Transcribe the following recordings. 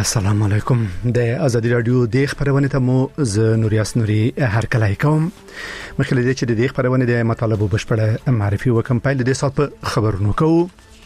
السلام علیکم د ازادي رادیو د خبرونه ته مو ز نوریاس نوري هر کله کوم مخکې د چې د خبرونه د مطالبه بشپړه معرفي وکم پایل د صاحب خبرونو کوو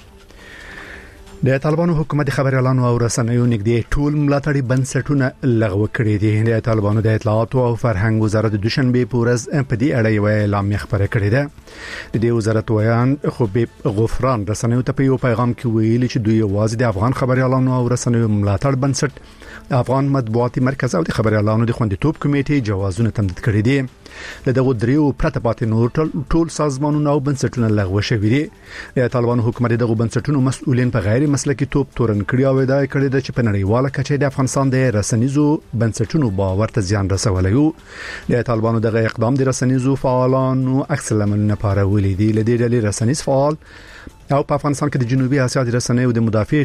د طالبانو حکومت خبري اعلان او رسنیو نګدي ټول ملاتړي بنسټونه لغوه کړي دي د طالبانو د اطلاعات او فرهنګ وزارت د دوشنبه پورز په دې اړه یو اعلان خبره کړې ده د دې وزارت ویان خبيب غفران رسنیو ته په یو پیغام کې ویلي چې دوی واځي د افغان خبري اعلان او رسنیو ملاتړ بنسټ افغان مطبوعاتي مرکز او د خبري اعلانو د خوندیتوب کمیټې جوازونه تمدید کړي دي له دغه دریو پرته پاتې نور ټول سازمانونه او بنسټونه لغوه شوي دي د طالبانو حکومت دغه بنسټونو مسؤلین په غیر مسلکي توپ تورن کړی او دا کړی د چې په نړیواله کچه د افغانستان د رسنیزو بنسټونو باور ته زیان رسولی د طالبانو دغه اقدام د رسنیزو فعالانو عکس لمنه پارولې دي لدې ډلې رسنیز فعال او په افغانستان کې د جنوبي اسیا د رسنیو د مدافع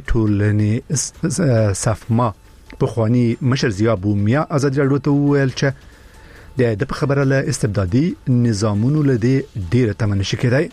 ټولنې صفما په خواني مشر ضیا بومیا ازادي رادیو ته ویل چې د خبره له استبدادي نظامونو لدې ډیره تمنشي کېدای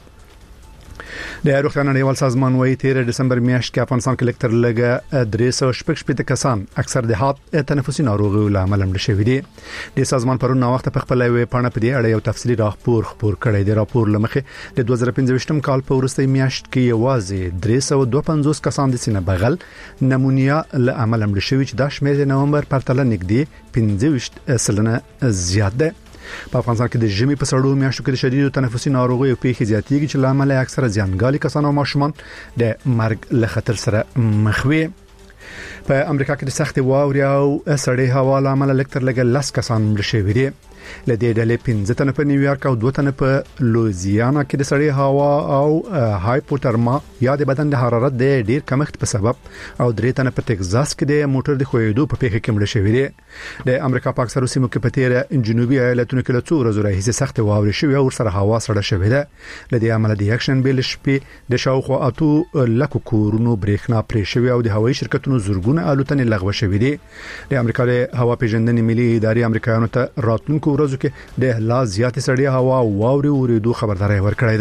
د روغتیا نړیوال سازمان وايي 13 دسمبر میاشت کې افغانستان کې لکټر لګه 316 کسان اکثر د هات تنفسي ناروغیو لامل مړ شوي دي د سازمان پرون وخت په خپل وی پاڼه په دې اړه یو تفصیلي راپور خبر کړی دی راپور لمخه د 2015 کال په ورستۍ میاشت کې یوازې 352 کسان د سینه بغل نمونیا له عمل مړ شوي چې د شمېر د نومبر پر تل نږدې 15% زیات ده په افغانستان کې د ژمي په سړو میاشتو کې د شدید تنفسي ناروغیو پیښې زیاتېږي چې لامل اکثره زیانګالي کسان او ماشومان د مرګ له خطر سره مخ وي په امریکا کې د سخت واوري او سړې هوا لامل لکټر لګل لاس کسان مړ شوي دي لدې ډلې 15 تنه په نیویارک او 2 تنه په لوزیانا کې د سړې هوا او هایپوترما یا د بدن د حرارت د ډیر کمښت په سبب او 3 تنه په ټکزاس کې د موټر د خوېدو په پیښه کې مړ شوي دي د امریکا په اکثرو سیمو کې په تیر جنوبي ایالتونو کې له څو ورځې راهیسې سخت واوري شوي او سره هوا سړه شوې ده لدې عمل د اکشن بیل شپې د شاوخوا اتو لکو کورونو برېښنا پرې شوي او د هوایي شرکتونو زورګونه الوتنې لغوه شوي دي د امریکا د هوا پیژندنې ملي ادارې امریکایانو ته راتلونکو ورځو کې د لا زیات سړې هوا او واوري ورېدو خبرداري ورکړې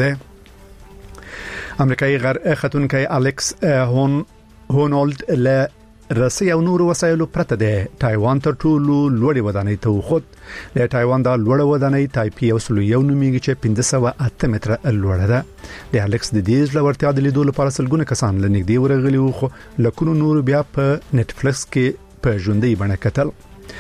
ده امریکایي غر خاتونکي الیکس هونولد له رسي او نور وسایلو پرته د تایوان تر ټولو لوړې ودانۍ ته وخت د تایوان د لوړ ودانۍ تایپي او سلویو نومېږي چې 1508 متره لوړه ده د الیکس د دې لورتیا د لیدو لپاره سلګونه کسان لنګدي ورغلي خو لکونو نور بیا په نتفلکس کې په ژوندۍ بڼه کتل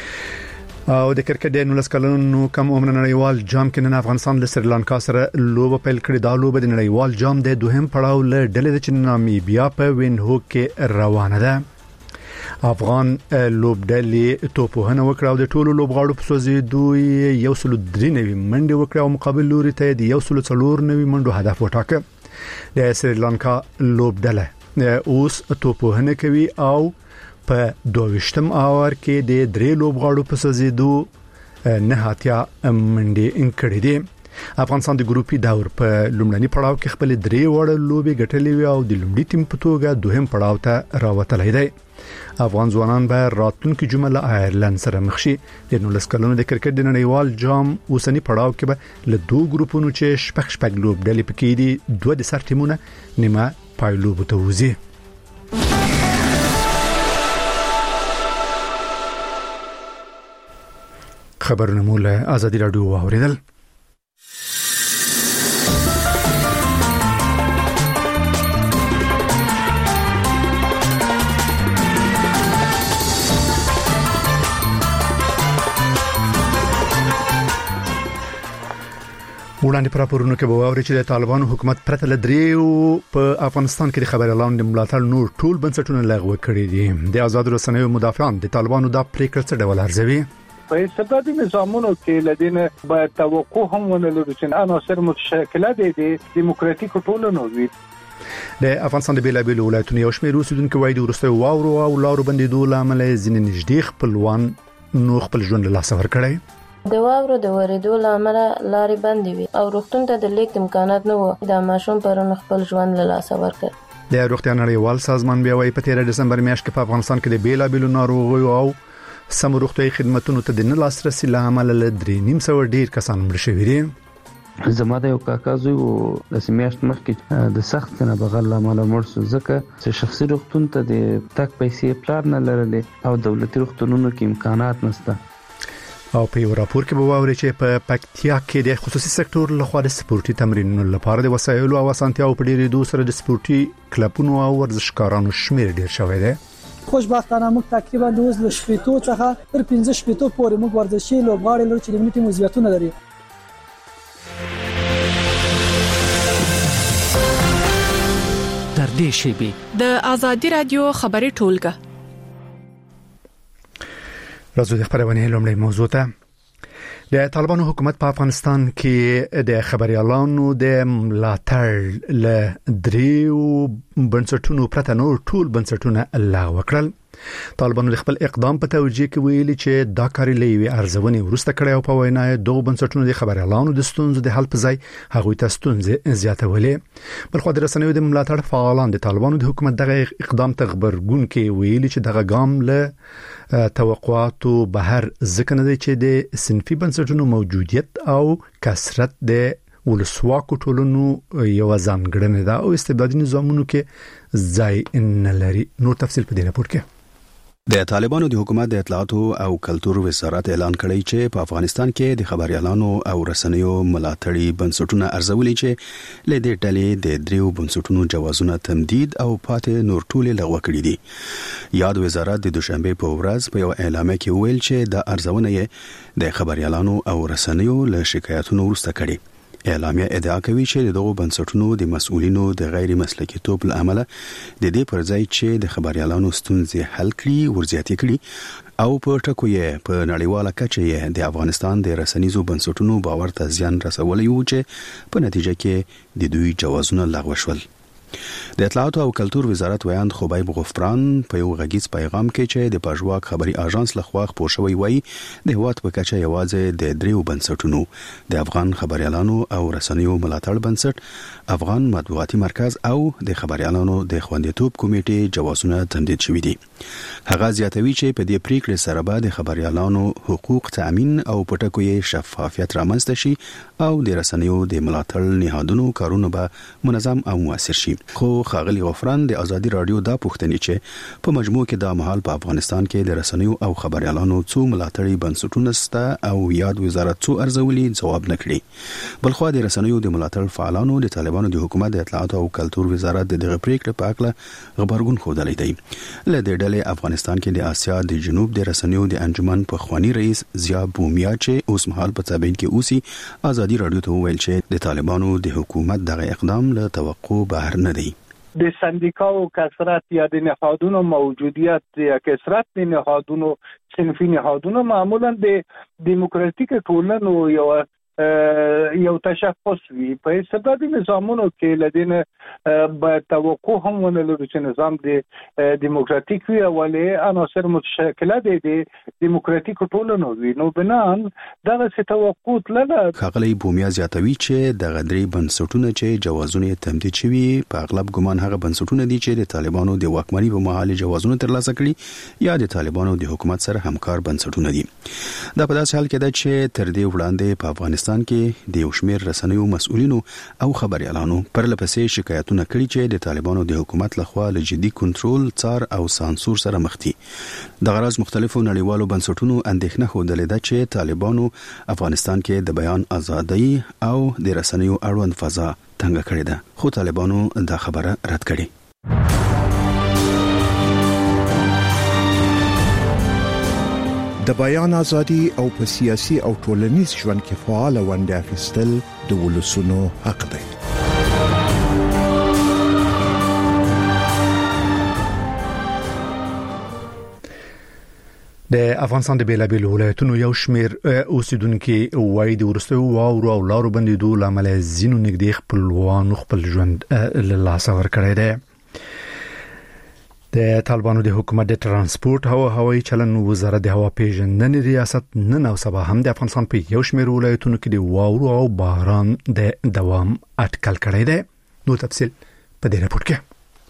او د کرکټ د 19 کلونو کم عمر نړیوال جام کې نن افغانستان له سریلانکا سره لوبه پیل کړې دا لوبه د نړیوال جام د دوهم پړاو له ډلې د نامیبیا په وینهو کې روانه ده افغان لوبډلې توپوهنه وکړه او د ټولو لوبغاړو په سوزیدو یو سل درې نوي منډه وکړه او مقابل لوري ته د یو سل څلور نوي منډو هدف وټاکه د سریلانکا لوبډله اوس توپوهنه کوي او په 22م اور کې د درې لوبغاړو په سوزیدو نه هاتیا منډه کړې دي افغانستان د ګروپي دور په لومړني پړاو کې خپل درې وړ لوبي ګټلې او د لومړي ټیم په توګه دوهم پړاو ته راوتلی دی افغان ځوانان به راتلونکي جمعه له آیرلند سره مخ شي د 19 کلونو د کرکټ د نړیوال جام اوسنی پړاو کې به له دوه ګروپونو چې شپږ لوبډلې پکې دي دوه د سر ټیمونه نیمه پایلو بوتوزي خبرونه مولا ازادي رادیو واوریدل وړاندې پر راپورونو کې به واوري چې د طالبانو حکومت پرته لدریو په افغانستان کې د خبر اعلان د ملاتړ نور ټول بنسټونه لغوه کړي دي د آزاد رسنیو مدافعان د طالبانو د پریکړه څه ډول ارزوي په استبدادي نظامونو کې لدینه باید توقع هم ونلرو چې عناصر متشکله دي د دیموکراتیک ټولنو وي د افغانستان د بیلابیل ولایتونو یو شمېر اوسیدونکو وایي د ورسته واورو او لارو بندیدو لامل ځینې نږدې خپلوان نو خپل ژوند له لاسه ورکړي د واورو د ورېدو لامل لارې بندې وي او روغتون ته د لیک امکانات نه وو د ماشوم پرون خپل ژوند له لاسه ورکړ د روغتیا نړیوال سازمان بیا وايي په 13 دسمبر میاشت کې په افغانستان کې د بیلابیل ناروغیو او سم روغتیايي خدماتو ته د نه لاسرسي لامل له 3.5 ډیر کسان مړ شوي دي زما د یو کاکا زوی و د سمیاشت مخکې د سخت نه بغل لامل مړ شو ځکه چې شخصي روغتون ته د تک پیسې پلان نه لرلې او دولتي روغتونونو کې امکانات نشته. او په یو راپور کې به واوري چې په پکتیا کې د خصوصي سکتور لخوا د سپورتي تمرینونو لپاره د وسایلو او اسانتیاو په ډیرېدو سره د سپورتي کلبونو او ورزشکارانو شمیر ډیر شوی دی. خوشبختانه موږ تقریبا د اوس له شپېتو څخه تر 15 شپېتو پورې موږ ورزشي لوبغاړي لرو چې د ملي ټیم وضعیتونه لري. تر دې شی د ازادي رادیو خبري ټولګه راځو د خبرونه لومړی موضوع ته. د طالبانو حکومت په افغانستان کې د خبريالانو د ملاتړ له دریو بنسټونو پرته نور ټول بنسټونه لغوه کړل. طالبانو د خپل اقدام په توجیه کې ویلي چې دا کار لوي ارزونې ورسته کړی او په وینا دوه بنسټونو د خبريالانو د ستونزو د حل په ځای هغوی ته ستونزې زیاتولې. بلخو د رسنیو د ملاتړ فعالان د طالبانو د حکومت دغه اقدام ته خبرګون کې ویلي چې دغه ګام له توقعاتو بهر ځکه نه دی چې د صنفي بنسټونو موجودیت او کثرت د ولسواکو ټولنو یو ځانګړنه ده او استبدادي نظامونو کې ځای نه لري. نور تفصیل په دې راپور کې. د طالبانو د حکومت د اطلاعاتو او کلتور وزارت اعلان کړی چې په افغانستان کې د خبريالانو او رسنیو ملاتړي بنسټونه ارزولي چې له دې ډلې د دریو بنسټونو جوازونه تمدید او پاتې نور ټول لغوه کړي دي. یاد وزارت د دوشنبه په ورځ په یو اعلامیه کې ویل چې د ارزونه یې د خبريالانو او رسنیو له شکایتونو ورسته کړي. اعلامیه ادعا کوي چې دغه بنسټونو د مسؤلینو د غیر مسلکي توپ لامل د دې پر ځای چې د خبريالانو ستونزې حل کړي ورزياتي کړي او په ټکو یې په نړیواله کچه د افغانستان د رسنیزو بنسټونو باور ته زیان رسولی و چې په نتیجه کې د دوی جوازونه لغوه شول. د اطلاعاتو او کلتور وزارت ویاند خبیب غفران په یو غږیز پیغام کې چې د پژواک خبري اژانس لخوا خپور شوی وایي د هواد په کچه یوازې د دریو بنسټونو د افغان خبريالانو او رسنیو ملاتړ بنسټ، افغان مطبوعاتي مرکز او د خبريالانو د خوندیتوب کمیټې جوازونه تمدید شوي دي. هغه زیاتوي چې په دې پریکړې سره به د خبريالانو حقوق تامین او پټکو یې شفافیت رامنځته شي او د رسنیو د ملاتړ نهادونو کارونه به منظم او موثر شي. خو ښاغلي غفران د ازادي رادیو دا پوښتنه چې په مجموع کې د مهال په افغانستان کې د رسنیو او خبريالانو څو ملاتړي بنسټونه سته او یاد وزارت څو ارزولي جواب نکړي. بلخو د رسنیو د ملاتړ فعالانو د طالبانو د حکومت د اطلاعات او کلتور وزارت دغه پریکړه په اړه خبرګون خوندلې دی. له دې ډلې افغانستان کې د آسیا د جنوب د رسنیو د انجمن په خواني رئیس ضیا بومیا چې اوس مهال په تابعین کې اوسي ازادي رادیو ته ویل چې د طالبانو د حکومت دغه اقدام له توقع بهر نه دی. د سندیکاو کثرت یا د نهادونو موجودیت یا کثرت د نهادونو صنفي نهادونو معمولا د دیموکراتیک ټولنو یو تشخص وي. په استبدادي نظامونو کې لدین به توقع هم ونه لري چې نظام د دیموکراتیک وي او له عناصر متشکله د دیموکراتیک ټولنو وي. نو بنان دغه توقع لږه. خغلی بومیا زیاتوي چې د غدري بنسټونه چې جوازونه تمدید شوي په اغلب ګمان هغه بنسټونه دي چې د طالبانو د واکمنۍ په مهال جوازونه ترلاسه کړي یا د طالبانو د حکومت سره همکار بنسټونه دي. دا په داسې حال کې ده چې تر دې وړاندې په افغانستان کې د یو شمېر رسنیو مسؤلینو او خبريالانو پر لپسې شکایتونه کړي چې د طالبانو د حکومت لخوا له جدي کنټرول، څار او سانسور سره مخ دي. د غرض مختلفو نړیوالو بنسټونو اندېښنه خوندلې ده چې طالبانو افغانستان کې د بیان ازادي او د رسنیو اړوند فضا تنګ کړې ده، خو طالبانو دا خبره رد کړې. د بیان ازادي او په سیاسي او ټولنیز ژوند کې فعال ونډه اخیستل د ولسونو حق دی. د افغانستان د بیلابیل ولایتونو یو شمیر اوسیدونکو وایي د ورستو واورو او لارو بندیدو لامل زینو نږدې خپلوانو خپل ژوند له لاسه ورکړی دی. د طالبانو د حکومت د ترانسپورت او هوایي چلن وزارت د هوا پیژندنې ریاست نن او سبا هم د افغانستان په یو شمېر ولایتونو کې د واورو او باران د دوام اټکل کړی دی. نو تفصیل په دې راپور کې.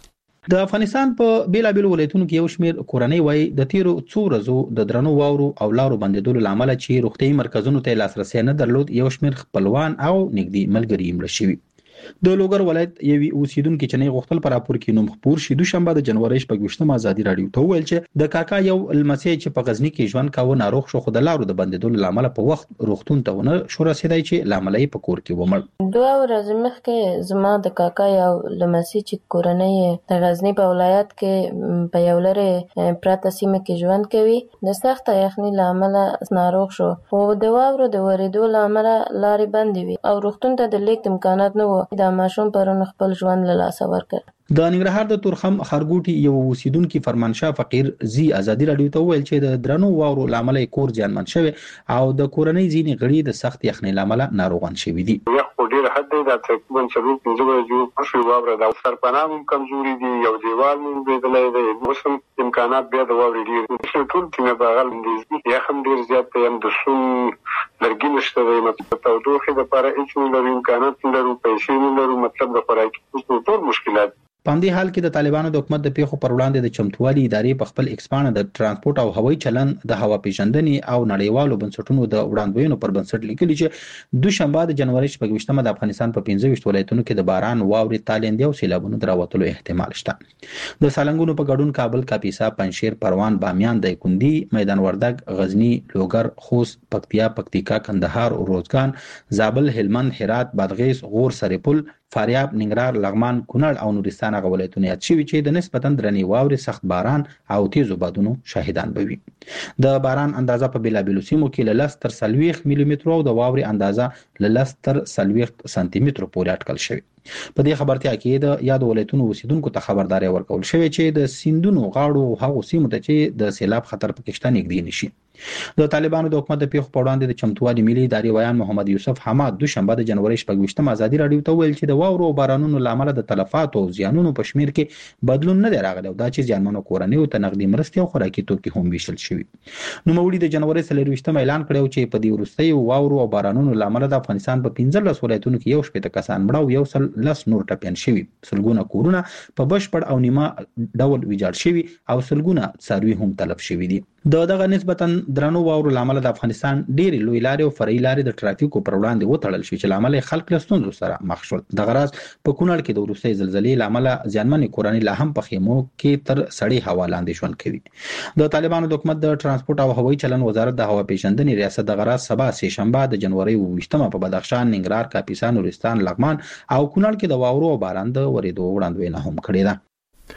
د افغانستان په بیلابیل ولایتونو کې یو شمېر کورنۍ وای د تیرو څو ورځو د درنو واورو او لارو بندیدلو لامل چې روغتيایي مرکزونو ته لاسرسي نه درلود یو شمېر خپلوان او نږدې ملګري مړ شوي. د لوګر ولایت یوې اوسیدونکو چې نه غوښتل پر راپور کې نوم خبر شي دوشنبه د جنوري 28 ازادي رادیو ته ویل چې د کاکا یو لمسی چې په غزنی کې ژوند کاوه ناروغ شو خو د لارو د بندیدلو لامل په وخت روغتون ته ونه شو رسیدای چې لامل یې په کور کې ومړ. 2 ورځې مخکې زما د کاکا یو لمسی چې کورنۍ د غزنی په ولایت کې په یو لري پراته سیمه کې ژوند کوي د سخت یخنۍ لامل ناروغ شو او د واورو د ورېدو لامل لارې بندې وي او روغتون ته د لیک امکانات نه و دا ماشوم پرون خپل ژوند له لاسه ورکړ. د ننګرهار د تورخم خرګوټي یو اوسیدونکو فرمانشاه فقیر زی ازادي رادیو ته ویل چې د درنو واورو لامل کور ځانمن شوی او د کورنۍ ځینې غړي د سخت یخنۍ لامل ناروغان شوي دي. یو ډیر حد د تقریبا 75 جو شو واوره د سرپناه کمزوري دي یو دیوال موږ د موسم امکانات بیا د واورې ډیر ټول کې به غل دي یخم ډیر زیات یم د سون لرګي نشته د متوجه د لپاره هیڅ نه امکانات نه لرو پیسې نه لرو مطلب د خوراکي ټول مشکلات. په دې حال کې د طالبانو د حکومت د پیښو پر وړاندې د چمتووالي ادارې په خپل ایکسپانه د ترانسپورت او هوایي چلن د هوا پیژندنې او نړیوالو بنسټونو د وړاندوینو پر بنسټ لیکلي چې دوشنبه د جنوري 28 د افغانستان په 15 ولایتونو کې د باران واورې تالندې او سیلابونو دراوتلو احتمال شته. د سالنګونو په ګډون کابل، کاپیسا، پنجشیر، پروان، بامیان، دایکندي، میدان وردګ، غزنی، لوګر، خوست، پکتیا، پکتیکا، کندهار، روزګان، زابل، هلمند، هرات، بادغیس، غور، سرپل، فاریاب، ننګرهار، لغمان، کونړ او نورستان هغه ولایتونه یاد شوي چې د نسبتا درنې واورې، سخت باران او تیزو بادونو شاهدان به وي. د باران اندازه په بیلابیلو سیمو کې له 10 تر 40 ملي متر او د واورې اندازه له 10 تر 40 سانتي متر پورې اټکل شوی. په دې خبرتیا کې د یاد ولایتونو اوسیدونکو ته خبرداري ورکول شوې چې د سیندونو غاړو هغو سیمو ته چې د سیلاب خطر پکې شته نږدې نشي. د طالبانو د حکومت د پیښو په وړاندې د چمتووالي ملي ادارې ویان محمد یوسف حماد دوشنبه د جنوري 28 ازادي رادیو ته ویل چې د واورو او بارانونو لامل د تلفات او زیانونو په شمیر کې بدلون نه دی راغلی او دا چې زیانمنو کورنیو ته نقدي مرستې او خوراکي توکي هم ویشل شوي. نو مولوی د جنوري 23 اعلان کړو چې په دې وروستي واورو او بارانونو لامل د افغانستان په 15 ولایتونو کې یو شپږ کسان مړه او یو سل لس نور ټپيان شوي. سلګونه کورونه په بشپړ او نیمه ډول ویجاړ شوي او سلګونه څاروي هم تلف شوي دي. دغه نسبتا درنو واورو لامل د افغانستان ډېری لوی لارې او فرعي لارې د ټرافیکو پر وړاندې وتړل شوې چې لامل خلک له ستونزو سره مخ شول. دغه راز په کونړ کې د وروستۍ زلزلې لامل ځانمنې کورنۍ لا هم په خیمو کې تر سړې هوا لاندې ژوند کوي. د طالبانو د حکومت د ترانسپورت او هوایي چلن وزارت د هوا پیژندنې ریاست دغه راز سبا سه شنبه د جنوري 28 په بدخشان، ننګرهار، کاپیسا، نورستان، لغمان او کونړ کې د واورو او باران د ورېدو وړاندوینه هم کړې ده.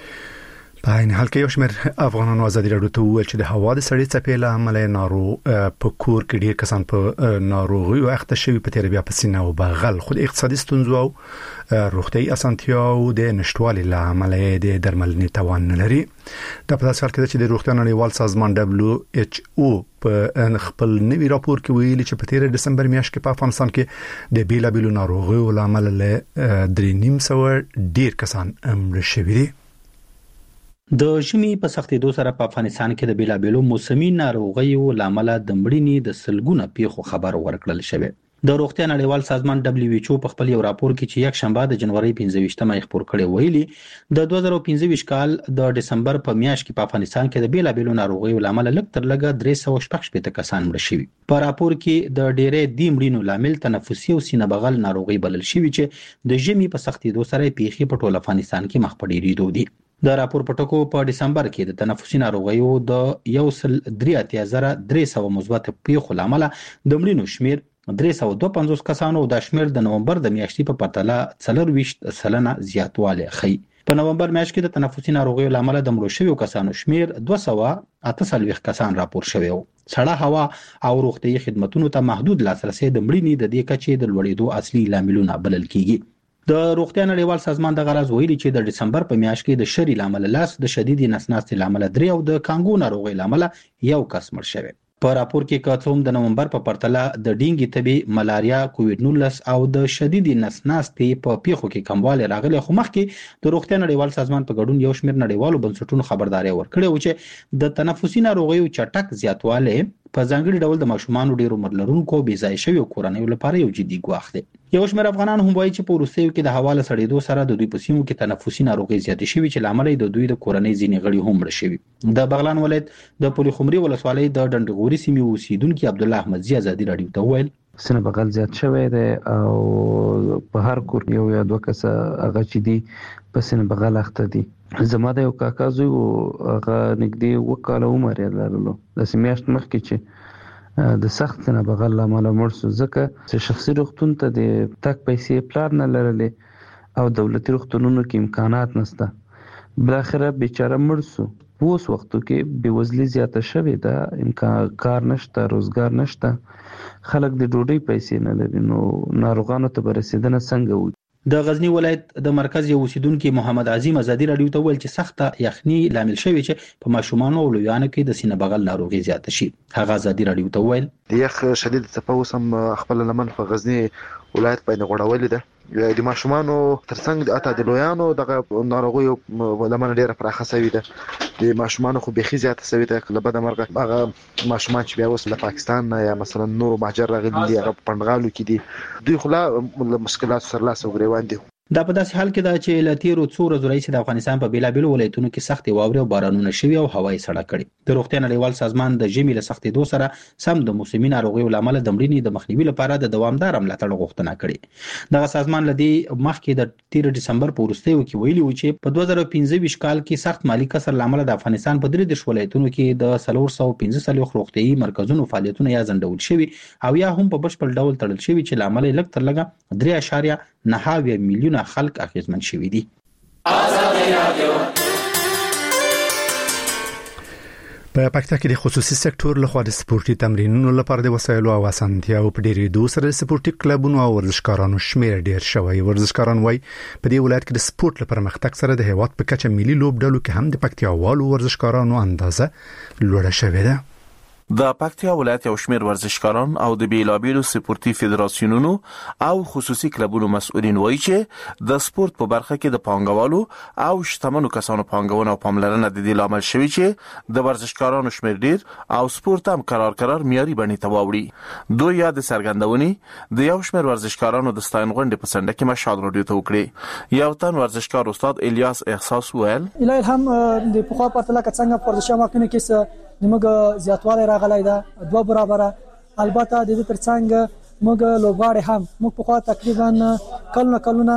په عین حال کې یو شمېر افغانانو ازادي راډیو ته وویل چې د هوا د سړې څپې له امله په کور کې ډېر کسان په ناروغي اخته شوي په تیر بیا په سینه او بغل خود اقتصادي ستونزو او روغتيایي اسانتیاو د نشټوالي له امله د درملنې توان نه لري. د په داسې حال کې چې د روغتیا نړیوال سازمان WHO په خپل نوي راپور کې ویلي چې په تیر دسمبر میاشت کې په افغانستان کې د بیلابیلو ناروغیو له امله 3.5 ډېر کسان مړه شوي دي. د ژمي په سختېدو سره په افغانستان کې د بیلابیلو موسمي ناروغیو لامل د مړینې د سلګونه پیښو خبر ورکړل شوی. د روغتیا نړیوال سازمان WHO په خپل یو راپور کې چې یک شنبه د جنوري 15 خبر کړی ویلي د 2015 کال د دسمبر په میاشت کې په افغانستان کې د بیلابیلو ناروغیو لامل لږ تر لږه 316 کسان مړه شوي. په راپور کې د ډېرې د مړینو لامل تنفسي او سینه بغل ناروغي بلل شوی چې د ژمي په سختېدو سره پیښې په ټول افغانستان کې مخ په ډېرېدو دي. د راپور پټکو په دسمبر کې د تنفسي ناروغیو د 1,300 مثبت پیښو لامل د مړینو شمیر 352 کسانو او د شمیر د نومبر د میاشتې په پرتله 40% زیاتوالی ښیي. په نومبر میاشت کې د تنفسي ناروغیو لامل د مړو شویو کسانو شمیر 248 کسان راپور شوی و. سړه هوا او روغتيایي خدماتو ته محدود لاسرسي د مړینې د دې کچې د لوړېدو اصلي لاملونه بلل کیږي. د روغتیا نړیوال سازمان د غرض ویلي چې د دسمبر په میاشت کې د شری لامل لاس د شدید نسناستي لامل 3 او د کانګو ناروغي لامل یو کس مړ شوی. په راپور کې کاتوم د نومبر په پرتله د ډینګي تبي، ملاریا، کووډ-19 او د شدید نسناستي په پیښو کې کموالی راغلی خو مخکې د روغتیا نړیوال سازمان په ګډون یو شمېر نړیوالو بنسټونو خبرداري ورکړې و چې د تنفسي ناروغیو چټک زیاتوالی په ځانګړي ډول د ماشومان ډېر عمر لرونکو بې ځای شویو کورنیو لپاره یو جدي ګواښ دی. یو شمېر افغانان هم وایي چې په وروستیو کې د هوا له سړېدو سره د دوی په سیمو کې تنفسي ناروغۍ زیاتې شوي چې لامل د دوی د کورنۍ ځینې غړي هم مړه شوي. د بغلان ولایت د پلخمري ولسوالۍ د ډنډغوري سیمې اوسیدونکي عبد الله احمدزي ازادي رادیو ته وویل سینه بغل زیات شوی دی او په هر کور یو یا دوه کسه هغه چې دي په سینه بغل اخته دي. زما د یو کاکا زوی هغه نږدې 2 کاله عمر یې لرلو د میاشت مخکې چې د سخت نه بغل لامل مړ شو ځکه چې شخصي روغتون ته د تک پیسې پلان نه لرلې او دولتي روغتونونو کې امکانات نشته. بل اخر بیچاره مړ شو. اوس وختو کې بېوزلي زیاته شوې ده، امکان کار نشته، روزګار نشته، خلک د ډوډۍ پیسې نه لري، نو ناروغانو ته به رسیدنه څنګه وي؟ د غزنی ولایت د مرکز یو اوسیدونکي محمد عظیم ازادي رادیو ته ویل چې سخته یخني لامل شوی چې په ماشومانو او لویانو کې د سینه بغل ناروغي زیاته شي. هغه ازادي رادیو ته ویل یخ شدید څپه وسم خپل لمن په غزنی ولایت باندې غوړولې ده. د ماشومانو ترڅنګ اته د لویانو دغه ناروغي لمن ډیره پراخه شوې ده. د ماشومانو خو بخي زیاته شوې ده. کله بده مرغه هغه ماشومان چې بیا وسله پاکستان یا مثلا نور مهاجر راغلي دي هغه پندغالو کې دي، دوی خو لا مشکلات سره لاس وګریوان دي. دا په داسې حال کې ده چې له تیرو څو ورځو راهیسې د افغانستان په بیلابیلو ولایتونو کې سختې واورې او بارانونه شوي او هوا یې سړه کړې. د روغتیا نړیوال سازمان د ژمي له سختېدو سره سم د موسمي ناروغیو له امله د مړینې د مخنیوي لپاره د دوامداره ملاتړ غوښتنه کړې. دغه سازمان له دې مخکې د 13 ډسمبر په وروستیو کې ویلي و چې په 2015 کال کې سخت مالی کسر له امله د افغانستان په 3 ولایتونو کې د 415 روغتیايي مرکزونو فعالیتونه یا ځنډول شوي او یا هم په بشپړ ډول تړل شوي چې له امله لږ تر لږه 3.9 میلیونه خلک اغیزمن شوي دي. په پکتیا کې د خصوصي سکتور لخوا د سپورتي تمرینونو لپاره د وسایلو او اسانتیاو په ډیرېدو سره د سپورتي کلبونو او ورزشکارانو شمیر ډیر شوی. ورزشکاران وایي په دې ولایت کې د سپورت لپاره مختګ سره د هیواد په کچه ملي لوبډلو کې هم د پکتیاوالو ورزشکارانو اندازه لوړه شوې ده. د پکتیا ولایت یو شمېر ورزشکاران او د بیلابیلو سپورتي فدراسیونونو او خصوصي کلبونو مسؤلین وایي چې د سپورت په برخه کې د پانګوالو او شتمنو کسانو پانګونه او پاملرنه د دې لامل شوی چې د ورزشکارانو شمېر ډیر او سپورت هم قرار معیاري بڼې ته واوړي. دوی یا د څرګندونې د یو شمېر ورزشکارانو د ستاین غونډې په څنډه کې مشال رادیو ته وکړي. یو تن ورزشکار استاد الیاس احساس ویل الهی هم د پخوا پرتله څنګه ورزش ماکنه کې موږ زیاتوالی راغلی ده 2 برابره. البته د دې ترڅنګ موږ لوبغاړي هم موږ په خوا تقریبا کلونه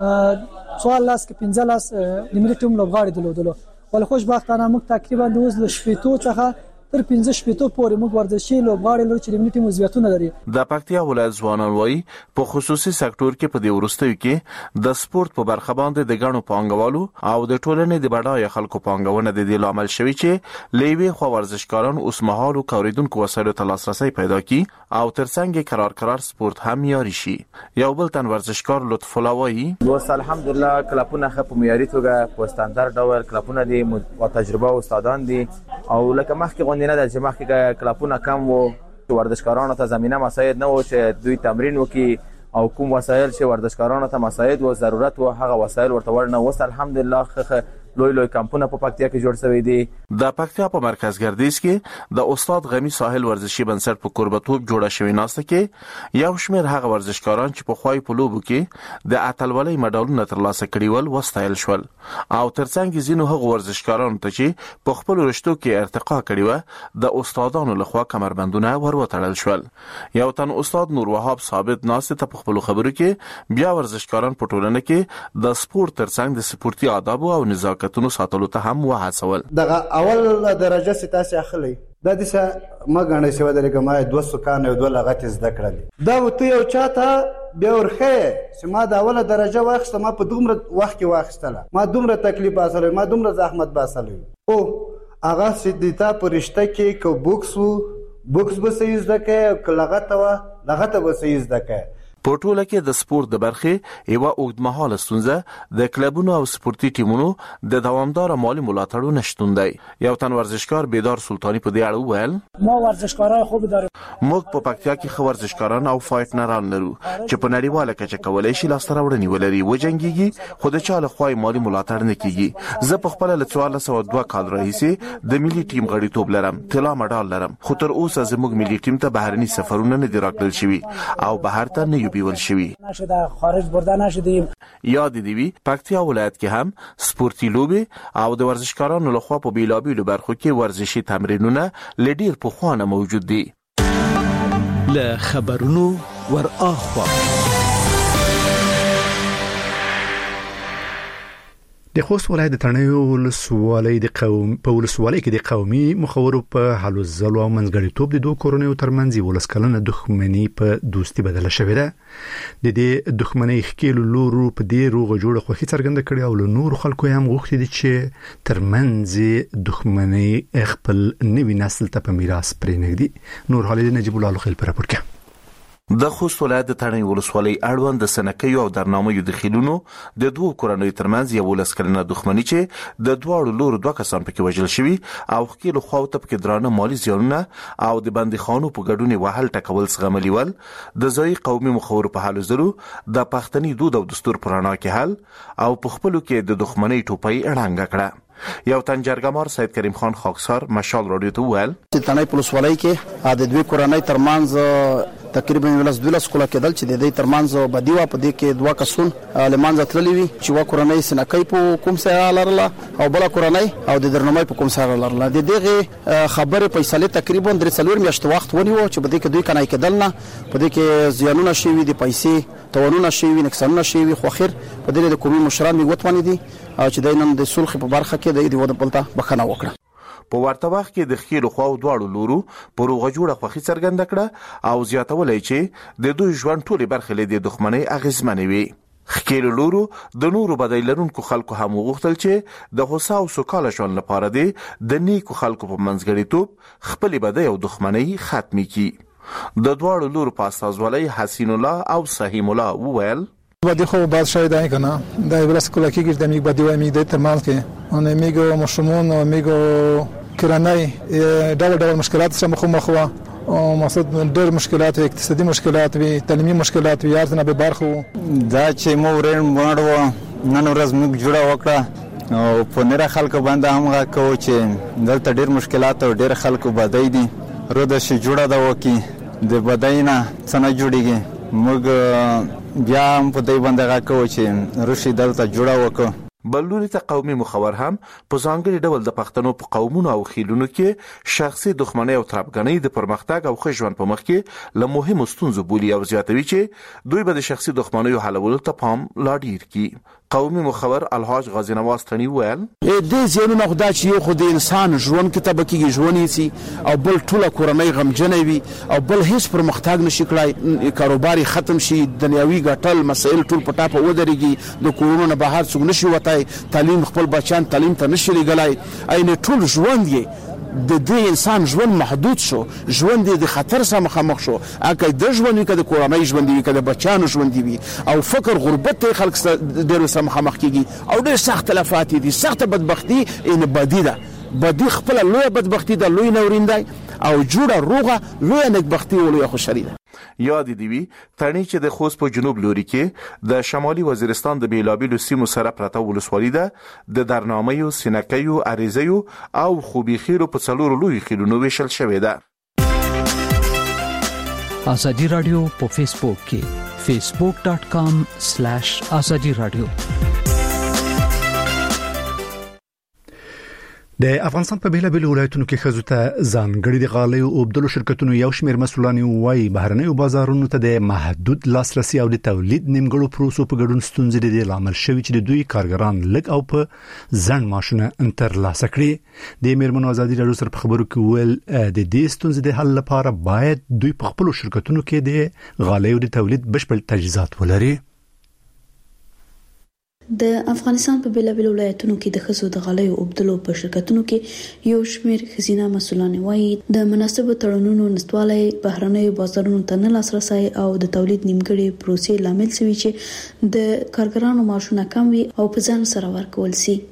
14 کې 15 د ملي ټیم لوبغاړي درلودلو، ول خوشبختانه موږ تقریبا د اوس له شپېتو څخه تر 15 پورې موږ ورزشي لوبغاړي لرو چې د ملي ټیم عضویتونه لري. د پکتیا ولایت ځوانان وایي په خصوصي سکتور کې په دې وروستیو کې د سپورت په برخه باندې د ګڼو پانګوالو او د ټولنې د بډایه خلکو پانګونه د دې لامل شوی چې لوی خو ورزشکاران اوس مهال او کوریدونکو وسایلو ته لاسرسي پیدا کړي او ترڅنګ قرار سپورت هم معیاري شي. یو بل تن ورزشکار لطف الله وایي اوس الحمدلله کلپونه خو په معیاري توګه په ستاندرد ډول کلپونه دي او تجربه او استادان دي او لکه مخکې نه د جمع کې کلپونه کم وو، ورزشکارانو ته زمينه مساعد نه و چې دوی تمرین وکړي او کوم وسایل چې ورزشکارانو ته مساعد و ضرورت و هغه وسایل ورته ورنه وست. الحمدلله لوی کمپونه په پکتیا کې جوړ شوی دي. د پکتیا په مرکز ګردیز کې د استاد غمی ساحل ورزشي بنسټ په قربتوب جوړه شوی ناسته کې یو شمېر هغه ورزشکاران چې په خوای په لوبو کې د اتلولۍ مډالونه ترلاسه کړي ول وستایل شول او ترڅنګ زینو هغه ورزشکاران ته چې په خپل رشتو کې ارتقا کړي و د استادانو لخوا کمربندونه وروتړل شول. یو تن استاد نور وهاب ثابت ناسته ته په خپل خبرو کې بیا ورزشکاران په ټولنه کې د سپورت ترڅنګ د سپورتي آداب او نزاکت تونو ساتلو ته هم وهڅول. دغه اول درجه ستاسو اخلي د دې ما غنډه شو درګه ما 200 کان یو 2 لغت زده کړل دا وته یو چاته بیا ورخه چې ما د اوله درجه واخسته ما په دومره وخت کې واخستله ما دومره تکلیف باسل ما دومره زحمت باسل او هغه سیدتا پرشته کې کو بوکس به سې زده کې لغت به سې زده کې. په ټوله کې د سپورت د برخې یو اوږدمهاله ستونزه د کلبونو او سپورتي ټیمونو د دوامدار مالی ملاتړ نشټون دی. یو تن ورزشکار بیدار سلطانی په دې اړه ویل ما ورزشکارای خوب دارم. موږ په پکتیا کې خو ورزشکاران او فایټنران لرو چې په نړیواله کچه کولای شي لاسته راوړنې ولري وجنګيږي خو د چاله خوای مالی ملاتړ نه کیږي. زه په خپل له 1402 کال راهیسې د ملي ټیم غړیتوب لرم، طلا مډال لرم، خو تر اوسه زموږ ملي ټیم ته بهرني سفرونه نه دي راکړل شوي او بهر ته نه یو بیول شوی. نشده خارج برده نشدیم. یاد دیوی پکتیا ولایت کې هم سپورتي لوبې او د ورزشکارانو لخوا په بیلابیلو برخو کې ورزشي تمرینونه لډیر په خوانه موجود دي. له خبرونو ور اخوا د خوست ولایت د تڼیو ولسوالۍ کې د قومي مخورو په حلو ځلو او منځګړیتوب د دوه کورنیو ترمنځ ولس کلنه دښمنۍ په دوستي بدله شوې ده. د دې دښمنۍ ښکېلو لورو په دې روغه جوړه خوښي څرګنده کړې او له نورو خلکو هم غوښتي دي چې ترمنځ دښمنۍ خپل نوي نسل ته په میراث پرېږدي. نور حالي نجیب الله خیل پر راپور کوي. د خوست ولایت د تڼیو ولسوالۍ اړوند د سنکیو او درنامیو د خیلونو د دوه کورنیو ترمنځ یو ولس کلنه دښمنۍ چې د دواړو لورو دوه کسان پکې وژل شوي او ښکېلو خواو ته پکې درانه مالي زیانونه او د بندیخانو په ګډون وهل ټکول زغملي ول. د ځایي قومي مخورو په هلو ځلو د پښتني دود او دستور په رڼا کې حل او په خپلو کې د دښمنۍ ټوپۍ اړانګه کړه. یو تنجرګمار سید کریم خان خاکسار مشال رادیو ته وویل چې تڼیو په ولسوالۍ کې د دوه کورنۍ ترمنځ تقریبا 12 کله کېدل چې د دې ترمنځ بدی وا په دې کې دوه کسون لمانځه تللی وي چې وا کورنۍ سنکۍ په کوم ځای لرله او بل کورنۍ او د درنمای په کوم ځای لرله. د دې خبره فیصله تقریبا 3 میاشتې وخت ونیو چې په دې کې دوی کنای کېدل نه په دې کې زیانونه شوي دي، پیسې تورونه شوي، نقصانونه شوي، خو اخر په دې د قومي مشران وګوتونی دي او چې دینن د صلح په برخه کې د وده بلته بخنه وکړه. په ورته وخت کې د خیلو خواو دواړو لورو په روغه جوړه خوښي څرګنده کړه او زیاتولای چې د دوی ژوند ټولې برخې له دښمنۍ اغیزمنې وي. خیلو لورو د نورو بدای لرونکو خلکو هم وغوښتل چې د هوسا او سوکاله ژوند لپاره د نیکو خلکو په منځګړیتوب خپلې بدای او دښمنۍ ختمې کړي. د دواړو لورو په استازولۍ حسین الله او صحیم الله وویل بدی خو بادشاهی دای کنه د بلاس کله کې د میګ بدی وای میګ د ترمال کې اون میګو مشمون او میګو کرنای ډول مشکلات سره مخ او مقصد ډېر مشکلات اقتصادي مشکلات وي، تعلیمي مشکلات وي، ارزنه به برخو دا چې مو ورن باندې نن ورځ موږ جوړه وکړه او په نره خلکو باندې هم غاکو چې دلته ډېر مشکلات او ډېر خلکو بدای دي روده شي جوړه دا وکي د بداینا څنګه جوړیږي موږ بیا هم په دې باندې غاکو چې روشي دلته جوړه وکړو. بلوري ته قومي مخور هم په ځانګړي ډول د پښتنو په قومونو او خیلونو کې شخصي دښمنۍ او تربګنۍ د پرمختګ او ښه ژوند په مخ کې له مهمو ستونزو بولي او زیاتوي چې دوی به د شخصي دښمنیو حلولو ته پام لا ډیر کړي. قومي مخور الحاج غازی نواز تڼي ویل د زینو خدای چې یو خو د انسان ژوند کې تبکیږي ژوند یې او بل ټوله کورنۍ غمجنې وي او بل هیڅ پرمختګ نشي کړای، کاروبار ختم شي، دنیوي ګټل مسائل ټول پټا په ودرېږي، د کورونو نه بهر څوک نشي وتای، تعلیم خپل بچان تعلیم ته نشي لګلای، عین ټول ژوند یې د دې انسان ژوند محدود شو، ژوند د خطر سره مخامخ شو. اګه د ژوند کې د کورنۍ ژوند وي، کده بچانو ژوند وي او فقر غربت ته خلک ډېر سره مخامخ کیږي او ډېر سخت تلفات دي، سخت بدبختی ان بدی ده، بدی خپل لوی بدبختی ده، لوی نورینده او جوړه روغه لوی نکبختی او لوی خوشالي ده. یاد دی وی تڼي چې د خوست په جنوب لوري کې د شمالي وزیرستان د بیلابیلو سیمو سره پرته ولسوالۍ ده د درنامیو، سینکیو، اریزیو او خوبي خیرو په څلورو لوی خیلونو ویشل شوې ده. ازادي رادیو په فیسبوک کې facebook.com/azadi radio. د افغانستان په بیلابیلو ولایتونو کې ښځو ته ځانګړي د غالۍ او اوبدلو شرکتونو یو شمېر مسؤلان وايي بهرنیو بازارونو ته د محدود لاسرسي او د تولید نیمګړو پروسو په ګډون ستونزې د لامل شوي چې د دوی کارګران لږ او په ځن ماشونه ترلاسه کړي. د میرمنو ازادي راډیو سره په خبرو کې ویل د دې ستونزې د حل لپاره باید دوی په خپل شرکتونو کې د غالۍ او د تولید بشپړ تجهیزات ولري. د افغانستان په بیلابیلو ولایتونو کې د ښځو د غالۍ او اوبدلو په شرکتونو کې یو شمېر ښځینه مسؤلان وايي د مناسبو تړونونو نشتوالی، بهرنیو بازارونو ته نه لاسرسی او د تولید نیمګړې پروسې لامل شوي چې د کارګرانو معاشونه کم وي او په ځان سره ورکول شي.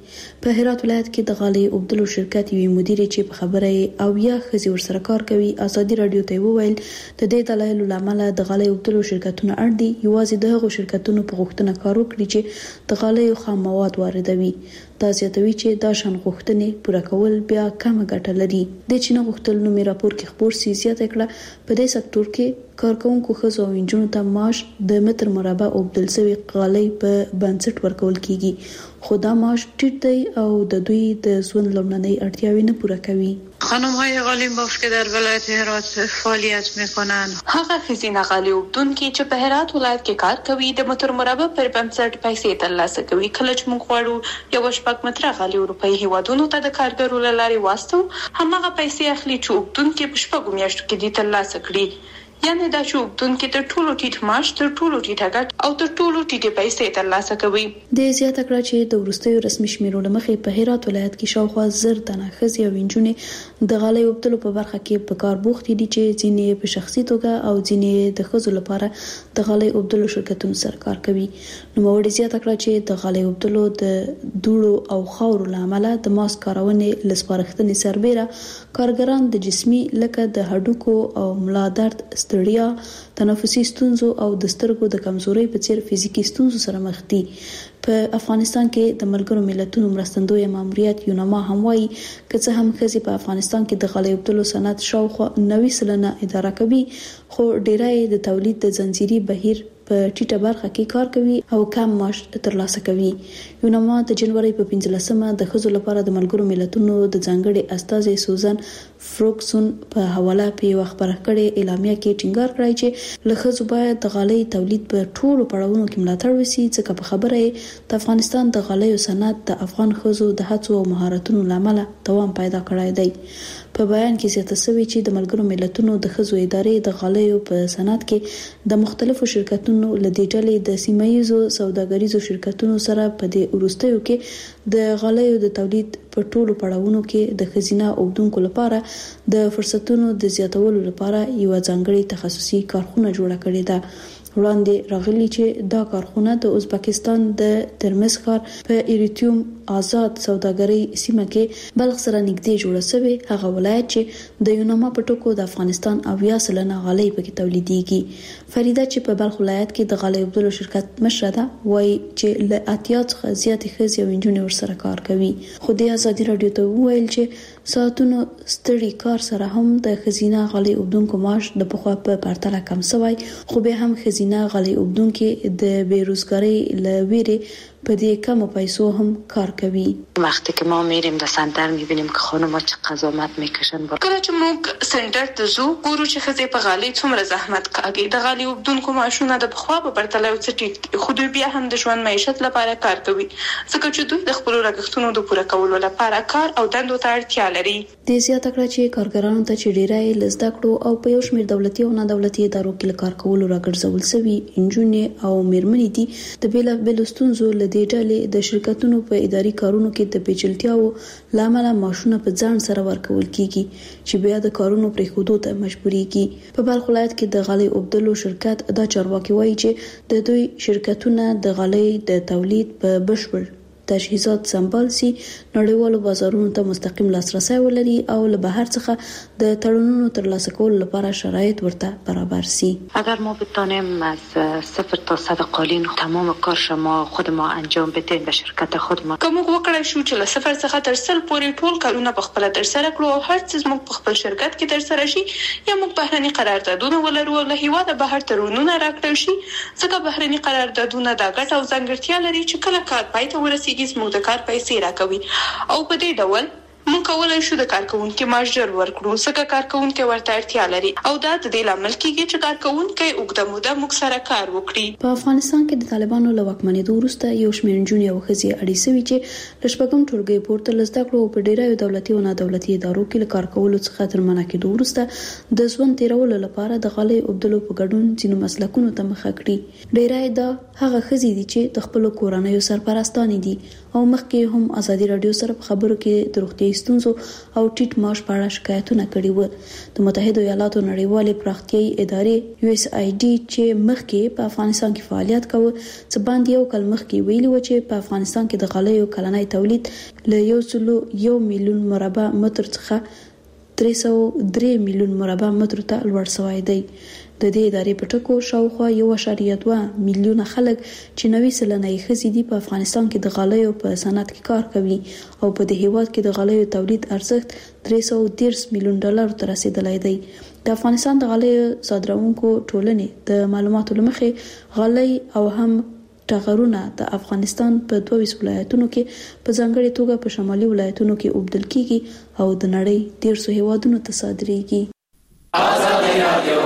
په هرات ولایت کې د غالۍ اوبدلو شرکت یو مدیر چې په خبره او یا خزي ورسره کار کوي ازادي رادیو ته وویل د دې دلایل لامل د غالۍ اوبدلو شرکتونو اړ دي یوازې دغه شرکتونو په غوښتنه کار وکړي چې د غالۍ خام مواد واردوي دا زیاتوي چې دا شان غوښتنې پوره کول بیا کم ګټه لري د چین غوښتل نو میراپور کې خبر سي زیاته کړه په دې سکتور کې کارکونکو خزو او انجونو ته معاش د متر مربع اوبدل شوی غالۍ په بنسټ ورکول کیږي خو دا معاش ټیټ دی او د دوی د ژوند لومړنۍ اړتیاوې نه پوره کوي. خانم‌های غالۍ بافت که در ولایت هرات فعالیت میکنن هغه ښځینه غالۍ اوبدونکي چې په هرات ولایت کې کار کوي د متر مربع پر بنسټ پیسې ترلاسه کوي. کله چې موږ غواړو یو شپږ متره غالۍ اروپایي هیوادونو ته د کارګرو له لارې واستو هماغه پیسې اخلي چې اوبدونکي په شپږو میاشتو کې دي ترلاسه کړي. یعنی دا چې اوبدونکي تر ټولو ټیټ معاش تر ټولو ټیټه ګټه او تر ټولو ټیټې پیسې ترلاسه کوي. د زیاته کړه چې د وروستیو رسمي شمیرو مخې په هرات ولایت کې شاوخوا 1000 تنه ښځې او نجونې د غالۍ اوبدلو په برخه کې په کار بوخت دي چې ځینې په شخصي توګه او ځینې د ښځو لپاره د غالۍ اوبدلو شرکتونو سره کار کوي. نو موږ زیاته کړه چې د غالۍ اوبدلو د دوړو او خاورو لامل د ماسک کارونې لسپارښتنې سربېره کارګران د جسمي لکه د هډوکو او ملا درد ستړیا تنفسي ستونزو او د سترګو د کمزورۍ په څیر فزیکی ستونزو سره مخ دي. په افغانستان کې د ملګرو ملتونو مرستندوی ماموریت یونما هم وایي چې څه هم ښځې په افغانستان کې د غالۍ اوبدلو صنعت شاوخوا 90% اداره کوي خو ډیری د تولید د زنجیري بهیر په ټیټه برخه کې کار کوي او کم معاش ترلاسه کوي. یونما د جنوري په 15مه د ښځو لپاره د ملګرو ملتونو د ځانګړي استازي سوزان فروکسون په حواله په خبره کړې اعلامیه کې ټینګار کړی چې له ښځو باید د غالۍ تولید په ټولو پړاوونو کې ملاتړ وشي ځکه په خبره د افغانستان د غالۍ صنعت د افغان ښځو د هڅو او مهارتونو لامل دوام پیدا کړی دی. په بیان کې زیاته شوی چې د ملګرو ملتونو د ښځو ادارې د غالیو په صنعت کې د مختلفو شرکتونو لدې ډلې د سیمایي سوداګریزو شرکتونو سره په دې وروستیو کې د غالیو د تولید په ټولو پړاوونو کې د ښځینه اوبدونکو لپاره د فرصتونو د زیاتولو لپاره یو ځانګړي تخصصي کارخونه جوړه کړې ده. وړاندې راغلی چې دا کارخونه د ازبکستان د ترمز ښار په ایریتیوم آزاد سوداګرۍ سیمه کې بلخ سره نږدې جوړه شوې هغه ولایت چې د یونما په ټکو د افغانستان 80% غالۍ پکې تولیدېږي. فریده چې په بلخ ولایت کې د غالۍ اوبدلو شرکت مشره ده وایي چې له 80 څخه زیاتې ښځې او نجونې ورسره کار کوي. خو د ازادي رادیو ته وویل چې ساعتونو ستړي کار سره هم د ښځینه غالۍ اوبدونکو معاش د پخوا په پرتله کم شوی خو به هم ښځینه غالۍ اوبدونکو د بیروزګاری له ویرې په دې کم پیسو هم کار کوي. وقتی که ما میریم در سنتر میبینیم که خانم‌ها چه قضاوت میکشن. کله چې موږ سنتر ته ځو ګورو چې ښځې په غالۍ څومره زحمت کوي. د غالۍ اوبدونکو معاشونه د پخوا په پرتله څه ټیټ خو دوی بیا هم د ژوند معیشت لپاره کار کوي ځکه چې دوی د خپل لګښتونو د پوره کولو لپاره کار او دندو ته اړتیا لري. د زیاته کړه چې کارګرانو ته چې ډیری لزده کړو او په یو شمېر دولتي او نه دولتي ادارو کې کار کولو راګرځول شوی انجونې او میرمنې دي د بیلابیلو ستونزو له دې ډلې د شرکتونو په اداري کارونو کې د پیچلتیاو لامل معاشونه په ځان سره ورکول کیږي چې بیا د کارونو پرې خودو ته مجبوريږي. په بلخ ولایت کې د غالۍ اوبدلو شرکت دا چارواکي وایي چې د دوی شرکتونه د غالۍ د تولید په بشپړ تجهیزات سمبال سي نړیوالو بازارونو ته مستقیم لاسرسي ولري او له بهر څخه د تړونونو ترلاسه کولو لپاره شرایط ورته برابر سي. اگر ما بتانیم از 0 تا 100 قالین تمام کار شما خود ما انجام بدیم به شرکت خود ما کوم وکړای شو چې له 0 څخه تر 100 پورې ټول کارونه په خپل تر سره کړو او هر څه موږ په خپل شرکت کې تر سره شي یا موږ بهرني قراردادونه ولرو له هیواده بهر تړونونه راکړل شي ځکه بهرني قراردادونه د ګټ او ځانګړتیا لري چې کله کار پای ته ورسیږي زموږ د کار پیسې راکوي او په دې ډول موږ کولای شو د کارکونکو معاش ژر ورکړو ځکه کارکونکو ورته اړتیا لري او دا د دې لامل کېږي چې کارکونکو اوږده موده موږ سره کار وکړي. په افغانستان کې د طالبانو له واکمنېدو وروسته یو شمېر نجونې او ښځې اړې شوي چې له شپږم ټولګي پورته له زده کړو په ډیری دولتي او نه دولتي ادارو کې له کار کولو څخه تر منع کېدو وروسته د ژوند تیرولو لپاره د غالۍ اوبدلو په ګډون ځینو مسلکونو ته مخه کړي. ډیری دا هغه ښځې دي چې د خپل کورنۍ سرپرستانې دي او مخکې هم ازادي رادیو سره په خبرو کې د روغتیايي ستونزو او ټیټ معاش په اړه شکایتونه کړي وو. د متحده ایالاتو نړیوالې پراختیايي ادارې USAID چې مخکې په افغانستان کې فعالیت کاوه څه باندې یو کال مخکې ویلي و چې په افغانستان کې د غلېو کلنی تولید له 1 میلیون مربع متر څخه 303 میلیون مربع متر ته لوړ شوی دی. د دې ادارې په ټکو شاوخوا 1.2 میلیون خلک چې 90% ښځې دي په افغانستان کې د غالیو په صنعت کې کار کوي او په دې هیواد کې د غالیو تولید ارزښت 313 میلیون ډالر ته رسیدلی دی. د افغانستان د غالیو صادروونکو ټولنې د معلوماتو لمخې غالۍ او هم ټغرونه د افغانستان په 22 ولایتونو کې په ځانګړي توګه په شمالي ولایتونو کې اوبدل کیږي او د نړۍ 1300 هیوادونو ته صادریږي.